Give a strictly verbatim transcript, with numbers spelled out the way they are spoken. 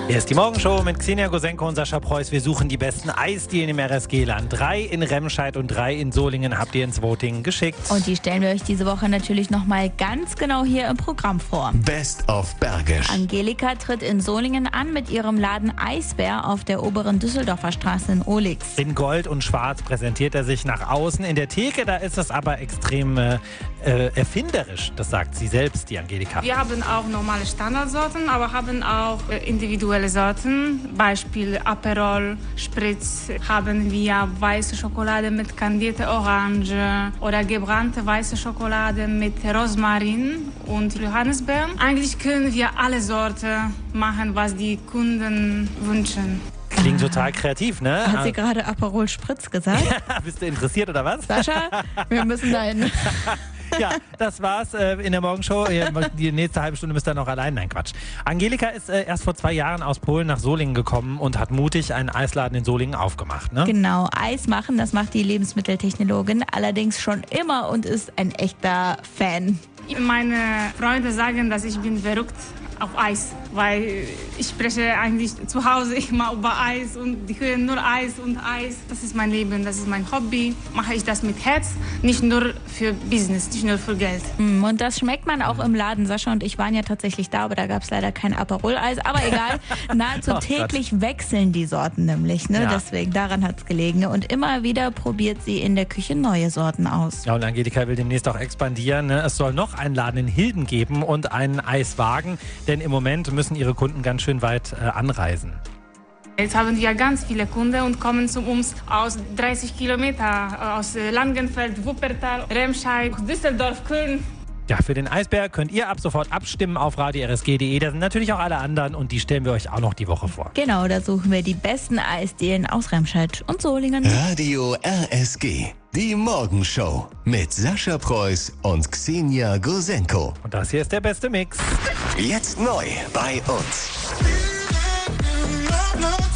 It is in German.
Hier ist die Morgenshow mit Xenia Gosenko und Sascha Preuß. Wir suchen die besten Eisdielen im R S G-Land. Drei in Remscheid und drei in Solingen habt ihr ins Voting geschickt. Und die stellen wir euch diese Woche natürlich nochmal ganz genau hier im Programm vor. Best of Bergisch. Angelika tritt in Solingen an mit ihrem Laden Eisbär auf der oberen Düsseldorfer Straße in Ohlix. In Gold und Schwarz präsentiert er sich nach außen. In der Theke, da ist es aber extrem äh, erfinderisch. Das sagt sie selbst, die Angelika. Wir haben auch normale Standardsorten, aber haben auch äh, individuelle Sorten. Beispiel Aperol, Spritz, haben wir weiße Schokolade mit kandierter Orange oder gebrannte weiße Schokolade mit Rosmarin und Johannisbeeren. Eigentlich können wir alle Sorten machen, was die Kunden wünschen. Klingt total kreativ, ne? Hat sie gerade Aperol Spritz gesagt? Bist du interessiert oder was? Sascha, wir müssen da hin. Ja, das war's äh, in der Morgenshow. Die nächste halbe Stunde müsst ihr noch allein. Nein, Quatsch. Angelika ist äh, erst vor zwei Jahren aus Polen nach Solingen gekommen und hat mutig einen Eisladen in Solingen aufgemacht, ne? Genau, Eis machen, das macht die Lebensmitteltechnologin allerdings schon immer und ist ein echter Fan. Meine Freunde sagen, dass ich bin verrückt auf Eis, weil ich spreche eigentlich zu Hause immer über Eis und die hören nur Eis und Eis. Das ist mein Leben, das ist mein Hobby. Mache ich das mit Herz, nicht nur für Business, nicht nur für Geld. Und das schmeckt man auch im Laden. Sascha und ich waren ja tatsächlich da, aber da gab es leider kein Aperol-Eis. Aber egal, nahezu Oh, täglich wechseln die Sorten nämlich. Ne? Ja. Deswegen, daran hat es gelegen. Und immer wieder probiert sie in der Küche neue Sorten aus. Ja, und Angelika will demnächst auch expandieren, ne? Es soll noch einen Laden in Hilden geben und einen Eiswagen, denn im Moment müssen ihre Kunden ganz schön weit äh, anreisen. Jetzt haben wir ganz viele Kunden und kommen zu uns aus dreißig Kilometer, aus Langenfeld, Wuppertal, Remscheid, Düsseldorf, Köln. Ja, für den Eisbär könnt ihr ab sofort abstimmen auf radio r s g punkt d e. Da sind natürlich auch alle anderen und die stellen wir euch auch noch die Woche vor. Genau, da suchen wir die besten Eisdielen aus Remscheid und Solingen. Radio R S G. Die Morgenshow mit Sascha Preuß und Xenia Gosenko. Und das hier ist der beste Mix. Jetzt neu bei uns.